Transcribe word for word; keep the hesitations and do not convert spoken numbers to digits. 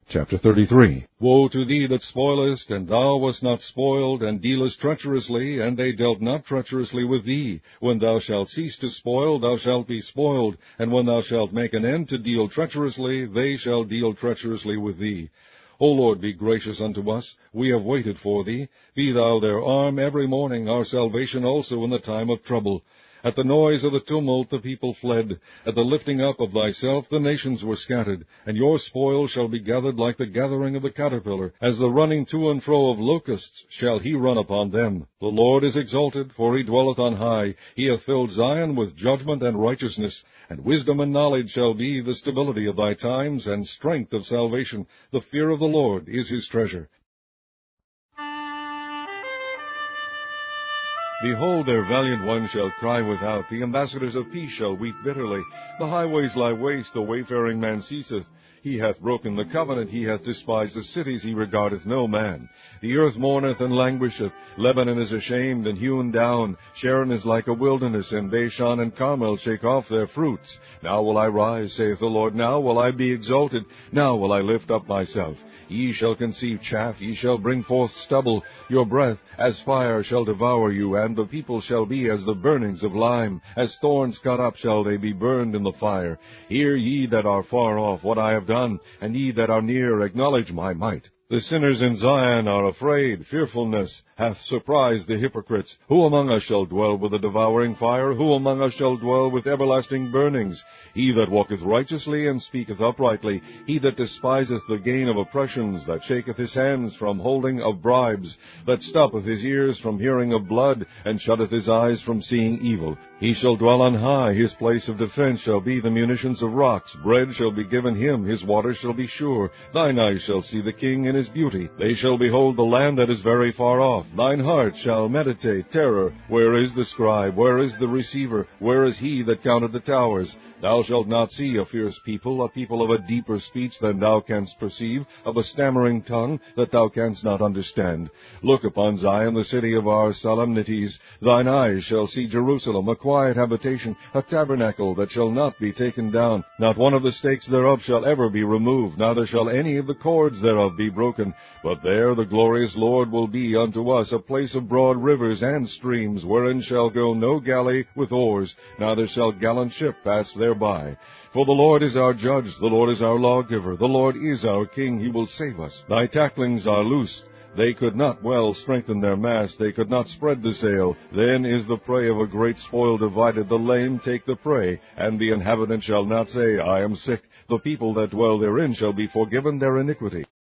Chapter thirty-three. Woe to thee that spoilest, and thou wast not spoiled, and dealest treacherously, and they dealt not treacherously with thee. When thou shalt cease to spoil, thou shalt be spoiled, and when thou shalt make an end to deal treacherously, they shall deal treacherously with thee. O Lord, be gracious unto us. We have waited for thee. Be thou their arm every morning, our salvation also in the time of trouble. At the noise of the tumult the people fled. At the lifting up of thyself the nations were scattered. And your spoil shall be gathered like the gathering of the caterpillar. As the running to and fro of locusts shall he run upon them. The Lord is exalted, for he dwelleth on high. He hath filled Zion with judgment and righteousness. And wisdom and knowledge shall be the stability of thy times, and strength of salvation. The fear of the Lord is his treasure. Behold, their valiant ones shall cry without, the ambassadors of peace shall weep bitterly. The highways lie waste, the wayfaring man ceaseth. He hath broken the covenant, he hath despised the cities, he regardeth no man. The earth mourneth and languisheth, Lebanon is ashamed and hewn down. Sharon is like a wilderness, and Bashan and Carmel shake off their fruits. Now will I rise, saith the Lord, now will I be exalted, now will I lift up myself. Ye shall conceive chaff, ye shall bring forth stubble. Your breath as fire shall devour you, and the people shall be as the burnings of lime. As thorns cut up shall they be burned in the fire. Hear ye that are far off what I have done, and ye that are near acknowledge my might. The sinners in Zion are afraid. Fearfulness hath surprised the hypocrites. Who among us shall dwell with a devouring fire? Who among us shall dwell with everlasting burnings? He that walketh righteously and speaketh uprightly, he that despiseth the gain of oppressions, that shaketh his hands from holding of bribes, that stoppeth his ears from hearing of blood, and shutteth his eyes from seeing evil. He shall dwell on high, his place of defense shall be the munitions of rocks. Bread shall be given him, his waters shall be sure. Thine eyes shall see the king in his beauty. They shall behold the land that is very far off. Thine heart shall meditate terror. Where is the scribe? Where is the receiver? Where is he that counted the towers? Thou shalt not see a fierce people, a people of a deeper speech than thou canst perceive, of a stammering tongue that thou canst not understand. Look upon Zion, the city of our solemnities. Thine eyes shall see Jerusalem, a quiet habitation, a tabernacle that shall not be taken down. Not one of the stakes thereof shall ever be removed, neither shall any of the cords thereof be broken. But there the glorious Lord will be unto us a place of broad rivers and streams, wherein shall go no galley with oars, neither shall gallant ship pass thereby. For the Lord is our judge, the Lord is our lawgiver, the Lord is our king, he will save us. Thy tacklings are loosed. They could not well strengthen their mast, they could not spread the sail. Then is the prey of a great spoil divided, the lame take the prey, and the inhabitant shall not say, I am sick. The people that dwell therein shall be forgiven their iniquity.